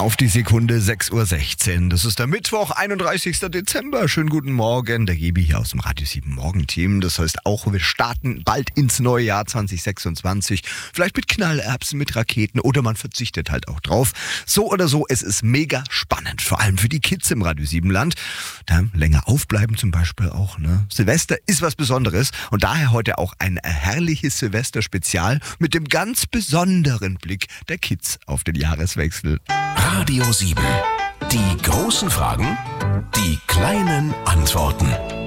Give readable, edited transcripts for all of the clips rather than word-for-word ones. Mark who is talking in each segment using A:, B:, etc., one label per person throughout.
A: Auf die Sekunde 6:16 Uhr. Das ist der Mittwoch, 31. Dezember. Schönen guten Morgen. Der Gebi hier aus dem Radio 7 Morgenteam. Das heißt auch, wir starten bald ins neue Jahr 2026. Vielleicht mit Knallerbsen, mit Raketen oder man verzichtet halt auch drauf. So oder so, es ist mega spannend. Vor allem für die Kids im Radio 7 Land. Da länger aufbleiben zum Beispiel auch. Ne? Silvester ist was Besonderes. Und daher heute auch ein herrliches Silvester-Spezial mit dem ganz besonderen Blick der Kids auf den Jahreswechsel.
B: Radio 7. Die großen Fragen, die kleinen Antworten.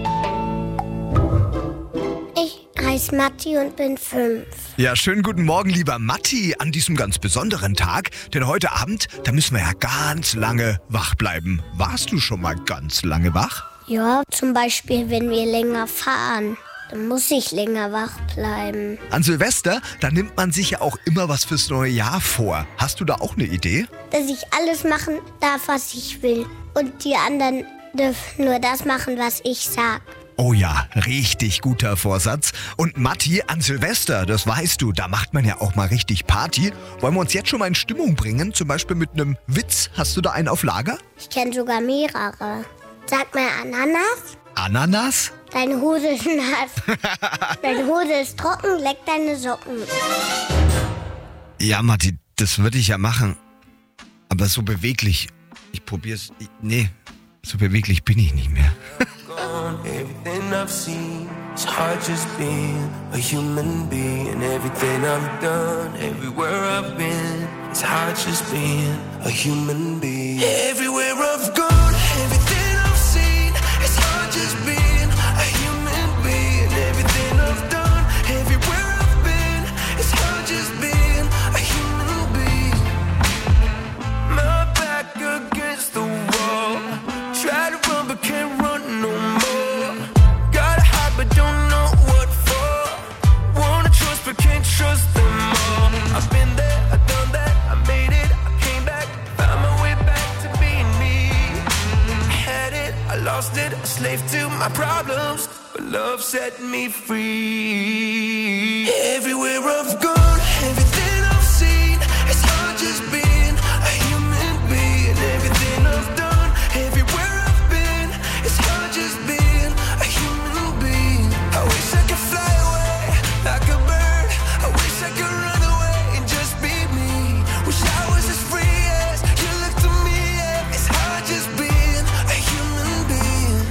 C: Ich heiße Matti und bin 5.
A: Ja, schönen guten Morgen, lieber Matti, an diesem ganz besonderen Tag. Denn heute Abend, da müssen wir ja ganz lange wach bleiben. Warst du schon mal ganz lange wach?
C: Ja, zum Beispiel, wenn wir länger fahren. Dann muss ich länger wach bleiben.
A: An Silvester, da nimmt man sich ja auch immer was fürs neue Jahr vor. Hast du da auch eine Idee?
C: Dass ich alles machen darf, was ich will. Und die anderen dürfen nur das machen, was ich sag.
A: Oh ja, richtig guter Vorsatz. Und Matti, an Silvester, das weißt du, da macht man ja auch mal richtig Party. Wollen wir uns jetzt schon mal in Stimmung bringen? Zum Beispiel mit einem Witz. Hast du da einen auf Lager?
C: Ich kenne sogar mehrere. Sag mal Ananas.
A: Ananas?
C: Deine Hose ist nass. Deine Hose ist trocken, leck deine Socken.
A: Ja, Matti, das würde ich ja machen. Aber so beweglich, ich probier's. Nee, so beweglich bin ich nicht mehr.
D: Everything I've seen, it's hard just being a human being. Everything I've done, everywhere I've been, it's hard just being a human being. Everywhere I've gone, everything I've seen, it's hard just being a human being. Everything I've done, everywhere I've been, it's hard just being a human being. My back against the wall, try to run but can't run no more. But don't know what for. Wanna trust but can't trust them all. I've been there, I've done that, I made it, I came back, found my way back to being me. I had it, I lost it, a slave to my problems, but love set me free. Everywhere I've gone, everything I've seen, it's hard just being a human being. Everything I've done, everywhere I've been, it's hard just being a human being. I wish I could fly away like a bird. I wish I could run away and just be me. Wish I was as free as you look to me. Yeah. It's hard just being a human being.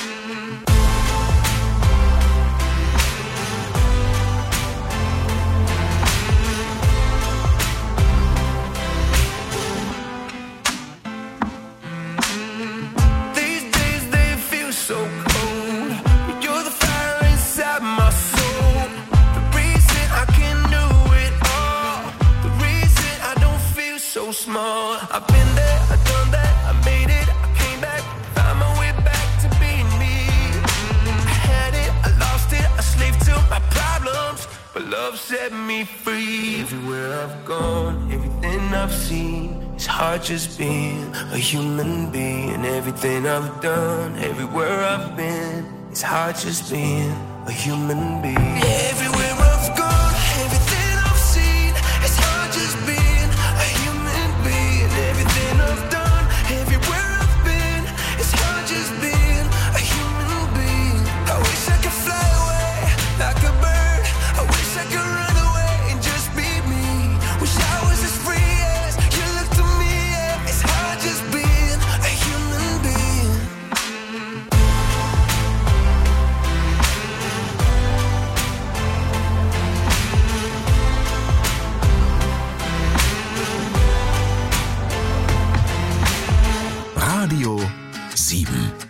D: These days they feel so cold, but you're the fire inside my soul. The reason I can do it all, the reason I don't feel so small. I've been there, I've done that, I made it, I came back, found my way back to being me. I had it, I lost it, a slave to my problems, but love set me free. Everywhere I've gone, everything I've seen, it's hard just being a human being. Everything I've done, everywhere I've been, it's hard just being a human being. Everywhere I've gone, everything I've seen, it's hard just being a human being. Everything I've done, everywhere I've been, it's hard just being a human being. I wish I could fly away like a bird. I wish I could run away and just be me. Wish I was as free as you look to me. Yeah. It's hard just being a human being.
B: Radio 7.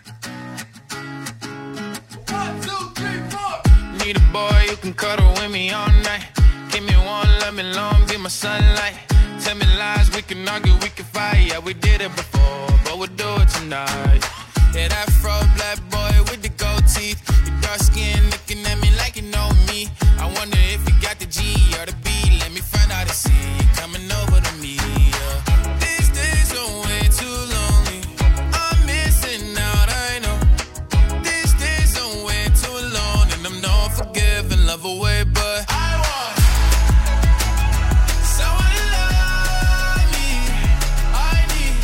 E: Need a boy who can cuddle with me all night. Give me one, let me long, be my sunlight. Tell me lies, we can argue, we can fight. Yeah, we did it before, but we'll do it tonight. Yeah, that fro black boy with the gold teeth. Your dark skin looking at me like you know me. I wonder if you got the G or the B. Let me find out and see you coming over to me. Yeah. These days are way too lonely. I'm missing out, I know. These days are way too long, and I'm not forgiving, love away, but I want someone to love me. I need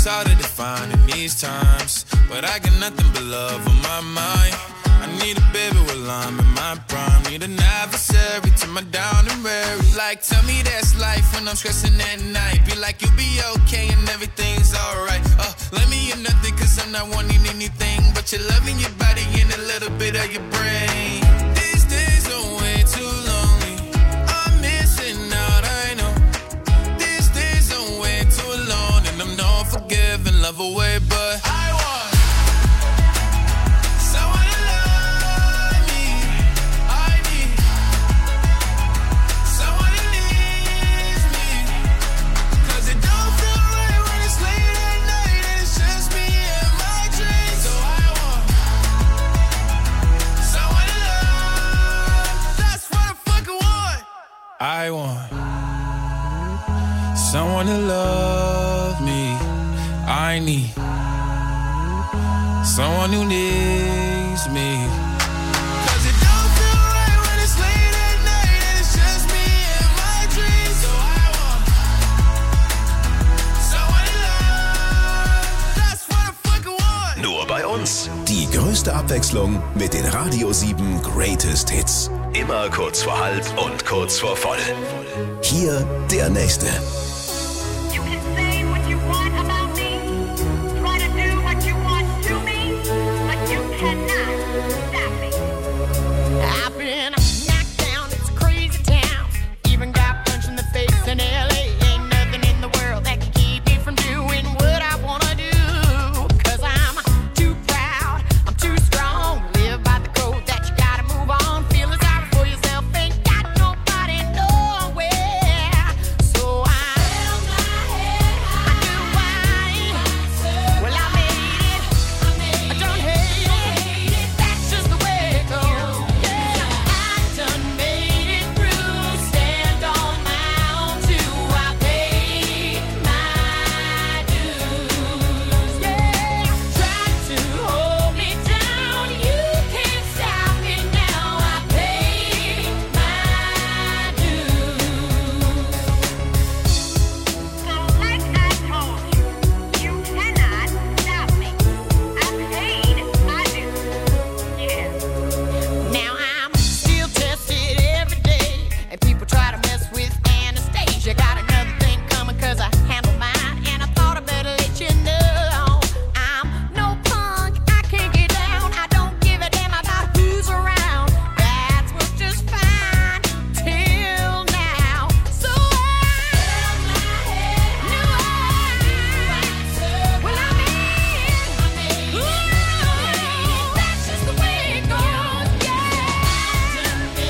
E: it's hard to define in these times, but I got nothing but love on my mind. I need a baby while I'm in my prime. Need an adversary to my down and weary. Like, tell me that's life when I'm stressing at night. Be like, you'll be okay and everything's alright. Let me in nothing cause I'm not wanting anything but your love in your body and a little bit of your brain. These days are way too lonely. I'm missing out, I know. These days are way too alone, and I'm not forgiving love away, but I want someone to love me. I need someone who needs me. Cause it don't feel right when it's late at night and it's just me and my dreams. So I want someone to love. That's what I fucking want. I want someone to love me. I need someone who needs me. Cause it don't feel right when it's late at night and it's just me and my dreams. So I want someone to love. That's what I fucking want.
B: Nur bei uns. Die größte Abwechslung mit den Radio 7 Greatest Hits. Immer kurz vor halb und kurz vor voll. Hier der nächste.
F: You can say what you want about me, try to do what you want to me, but you cannot stop me.
G: I've been knocked down, it's a crazy town. Even got punched in the face in LA. Ain't nothing in the world that can keep me from doing what I wanna do. Cause I'm too proud, I'm too strong. Live by the code that you gotta move on. Feeling sorry for yourself, ain't got nobody nowhere. So I held my head high. I knew why. Well, I made it. I don't hate it. That's just the way it goes. Yeah, I done made it through. Stand on my own too. I paid my dues. Yeah, try to hold me down. You can't stop me now. I paid my dues.
F: So like I told you, you cannot stop me. I paid my dues. Yeah.
G: Now I'm still tested every day, and people try to mess with Anastasia. Got another thing coming cause I handle mine, and I thought I better let you know. I'm no punk, I can't get down. I don't give a damn about who's around. That was just fine till now. So I held my head high. Well, I made it. That's just the way it goes. Yeah,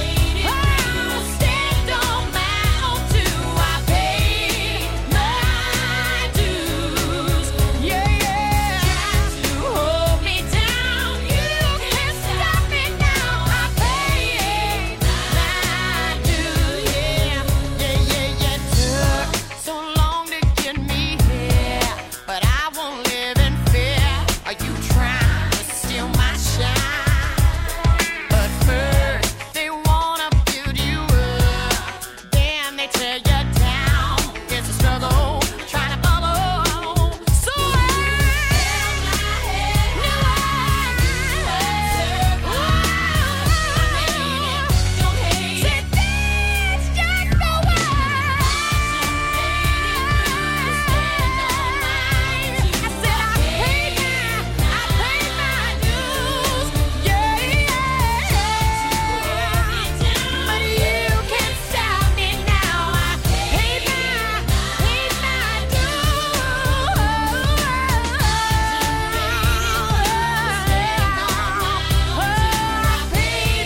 G: stand on my own too. I paid my dues. Yeah, try to hold me down. You can't stop me now. I paid my dues. Yeah. Took so long to get me here, but I won't live in fear. Are you trying to steal my shine? But first, they wanna build you up, then they tear you down. It's a struggle, trying to follow. So I held my head don't hate it. That's just the way. I said I paid my dues. Yeah. But you can't stop me now. I paid my dues. I paid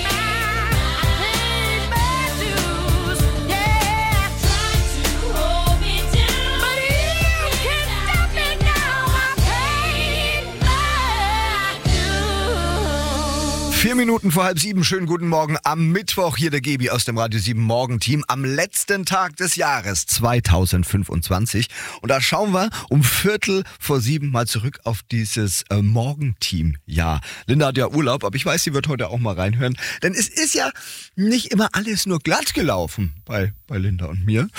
G: my dues. Yeah. Try to hold me down, but you can't stop me now. I paid my dues.
A: 4 Minuten vor halb 7, schönen guten Morgen am Mittwoch. Hier der Gebi aus dem Radio 7 Morgenteam am letzten Tag des Jahres 2025. Und da schauen wir um 6:45 mal zurück auf dieses Morgenteam. Ja, Linda hat ja Urlaub, aber ich weiß, sie wird heute auch mal reinhören. Denn es ist ja nicht immer alles nur glatt gelaufen bei Linda und mir.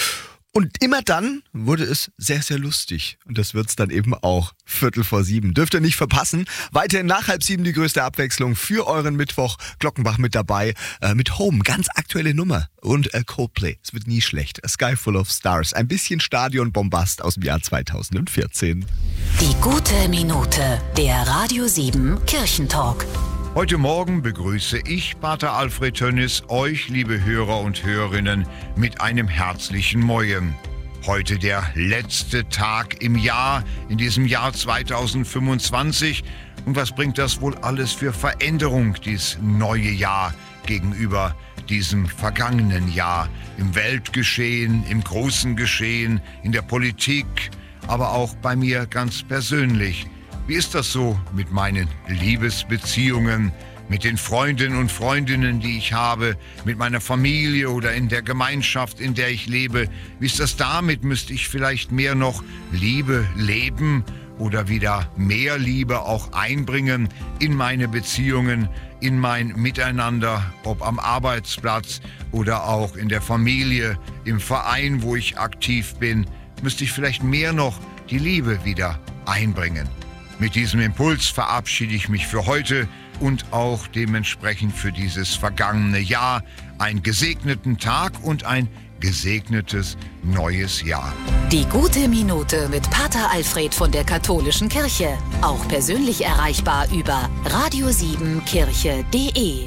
A: Und immer dann wurde es sehr, sehr lustig. Und das wird's dann eben auch. 6:45. Dürft ihr nicht verpassen. Weiterhin nach 6:30 die größte Abwechslung für euren Mittwoch. Glockenbach mit dabei. Mit Home, ganz aktuelle Nummer. Und Coldplay. Es wird nie schlecht. A Sky Full of Stars. Ein bisschen Stadionbombast aus dem Jahr 2014.
H: Die gute Minute. Der Radio 7 Kirchentalk.
I: Heute Morgen begrüße ich, Pater Alfred Tönnis, euch, liebe Hörer und Hörerinnen, mit einem herzlichen Moin. Heute der letzte Tag im Jahr, in diesem Jahr 2025. Und was bringt das wohl alles für Veränderung, dieses neue Jahr gegenüber diesem vergangenen Jahr? Im Weltgeschehen, im großen Geschehen, in der Politik, aber auch bei mir ganz persönlich. Wie ist das so mit meinen Liebesbeziehungen, mit den Freundinnen und Freundinnen, die ich habe, mit meiner Familie oder in der Gemeinschaft, in der ich lebe? Wie ist das damit? Müsste ich vielleicht mehr noch Liebe leben oder wieder mehr Liebe auch einbringen in meine Beziehungen, in mein Miteinander, ob am Arbeitsplatz oder auch in der Familie, im Verein, wo ich aktiv bin? Müsste ich vielleicht mehr noch die Liebe wieder einbringen? Mit diesem Impuls verabschiede ich mich für heute und auch dementsprechend für dieses vergangene Jahr. Einen gesegneten Tag und ein gesegnetes neues Jahr.
H: Die gute Minute mit Pater Alfred von der Katholischen Kirche. Auch persönlich erreichbar über radio7kirche.de.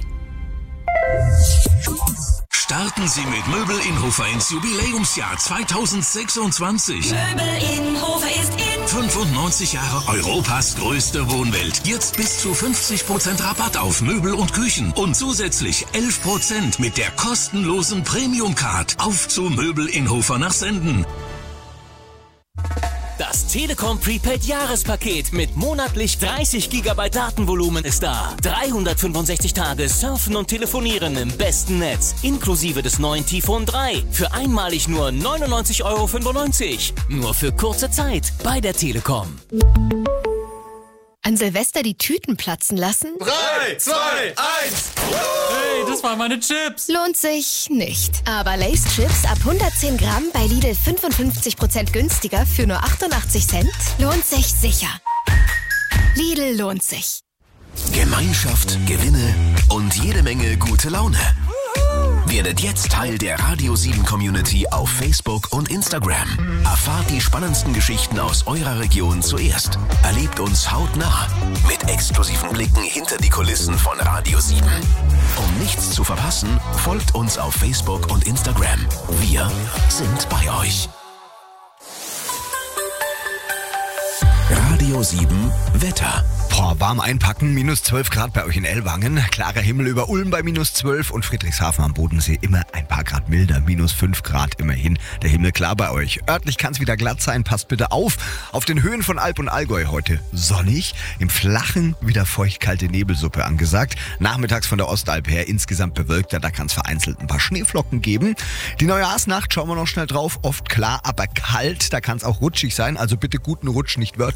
B: Starten Sie mit Möbel Inhofer ins Jubiläumsjahr 2026.
H: Möbel Inhofer ist in
B: 95 Jahre Europas größte Wohnwelt. Jetzt bis zu 50% Rabatt auf Möbel und Küchen. Und zusätzlich 11% mit der kostenlosen Premium-Card. Auf zu Möbel Inhofer nach Senden.
J: Das Telekom Prepaid Jahrespaket mit monatlich 30 GB Datenvolumen ist da. 365 Tage surfen und telefonieren im besten Netz. Inklusive des neuen T-Phone 3. Für einmalig nur 99,95 €. Nur für kurze Zeit bei der Telekom.
K: An Silvester die Tüten platzen lassen?
L: 3, 2, 1.
M: Hey, das waren meine Chips.
K: Lohnt sich nicht. Aber Lay's Chips ab 110 Gramm bei Lidl 55% günstiger für nur 88 Cent lohnt sich sicher. Lidl lohnt sich.
B: Gemeinschaft, Gewinne und jede Menge gute Laune. Werdet jetzt Teil der Radio 7 Community auf Facebook und Instagram. Erfahrt die spannendsten Geschichten aus eurer Region zuerst. Erlebt uns hautnah mit exklusiven Blicken hinter die Kulissen von Radio 7. Um nichts zu verpassen, folgt uns auf Facebook und Instagram. Wir sind bei euch. Radio 7 Wetter.
A: Warm einpacken, -12 Grad bei euch in Ellwangen, klarer Himmel über Ulm bei -12 und Friedrichshafen am Bodensee immer ein paar Grad milder, -5 Grad immerhin, der Himmel klar bei euch. Örtlich kann es wieder glatt sein, passt bitte auf. Auf den Höhen von Alp und Allgäu heute sonnig, im Flachen wieder feuchtkalte Nebelsuppe angesagt. Nachmittags von der Ostalb her insgesamt bewölkter, da kann es vereinzelt ein paar Schneeflocken geben. Die Neujahrsnacht, schauen wir noch schnell drauf, oft klar, aber kalt, da kann es auch rutschig sein, also bitte guten Rutsch nicht wörtlich